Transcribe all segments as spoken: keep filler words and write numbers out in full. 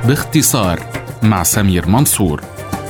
باختصار مع سمير منصور.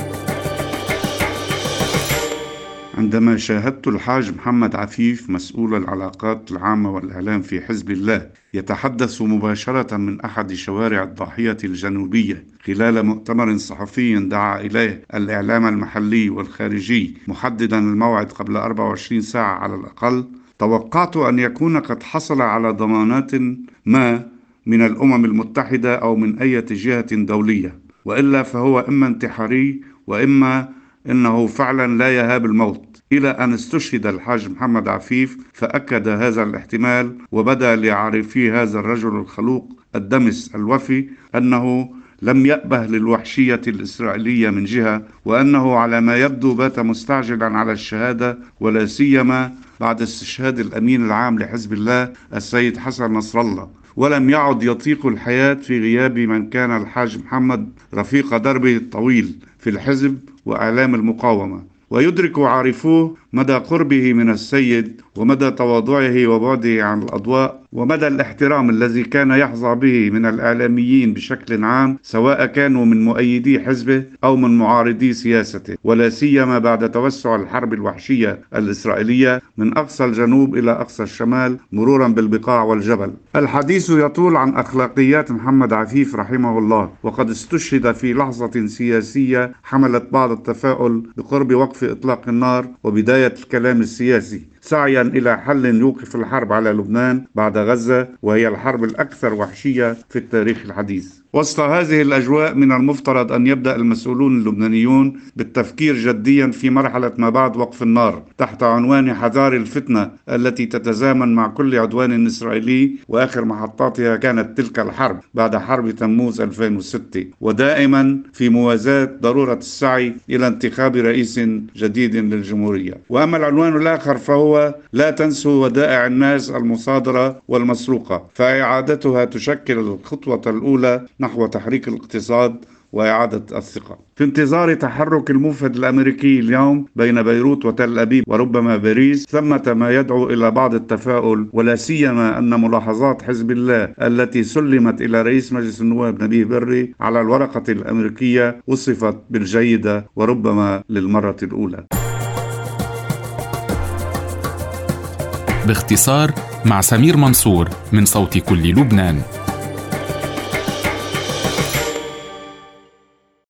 عندما شاهدت الحاج محمد عفيف مسؤول العلاقات العامة والإعلام في حزب الله يتحدث مباشرة من أحد شوارع الضاحية الجنوبية خلال مؤتمر صحفي دعا إليه الإعلام المحلي والخارجي محددا الموعد قبل أربع وعشرين ساعة على الأقل، توقعت أن يكون قد حصل على ضمانات ما من الأمم المتحدة أو من أي جهة دولية، وإلا فهو إما انتحاري وإما إنه فعلا لا يهاب الموت. إلى أن استشهد الحاج محمد عفيف فأكد هذا الاحتمال، وبدأ لعارفي هذا الرجل الخلوق الدمس الوفي أنه لم يأبه للوحشية الإسرائيلية من جهة، وأنه على ما يبدو بات مستعجلا على الشهادة، ولا سيما بعد استشهاد الأمين العام لحزب الله السيد حسن نصر الله، ولم يعد يطيق الحياة في غياب من كان الحاج محمد رفيق دربه الطويل في الحزب وإعلام المقاومة. ويدرك عارفوه مدى قربه من السيد ومدى تواضعه وبعده عن الأضواء ومدى الاحترام الذي كان يحظى به من الإعلاميين بشكل عام، سواء كانوا من مؤيدي حزبه أو من معارضي سياسته، ولا سيما بعد توسع الحرب الوحشية الإسرائيلية من أقصى الجنوب إلى أقصى الشمال مرورا بالبقاع والجبل. الحديث يطول عن أخلاقيات محمد عفيف رحمه الله، وقد استشهد في لحظة سياسية حملت بعض التفاؤل بقرب وقف إطلاق النار وبداية الكلام السياسي، سعيا إلى حل يوقف الحرب على لبنان بعد غزة، وهي الحرب الأكثر وحشية في التاريخ الحديث. وسط هذه الأجواء من المفترض أن يبدأ المسؤولون اللبنانيون بالتفكير جديا في مرحلة ما بعد وقف النار تحت عنوان حذار الفتنة التي تتزامن مع كل عدوان إسرائيلي، وآخر محطاتها كانت تلك الحرب بعد حرب تموز ألفين وستة، ودائما في موازاة ضرورة السعي إلى انتخاب رئيس جديد للجمهورية. وأما العنوان الآخر فهو لا تنسوا ودائع الناس المصادرة والمسروقة، فإعادتها تشكل الخطوة الأولى نحو تحريك الاقتصاد وإعادة الثقة. في انتظار تحرك الموفد الأمريكي اليوم بين بيروت وتل أبيب وربما باريس، ثمة ما يدعو إلى بعض التفاؤل، ولا سيما أن ملاحظات حزب الله التي سلمت إلى رئيس مجلس النواب نبيه بري على الورقة الأمريكية وصفت بالجيدة وربما للمرة الأولى. باختصار مع سمير منصور من صوت كل لبنان.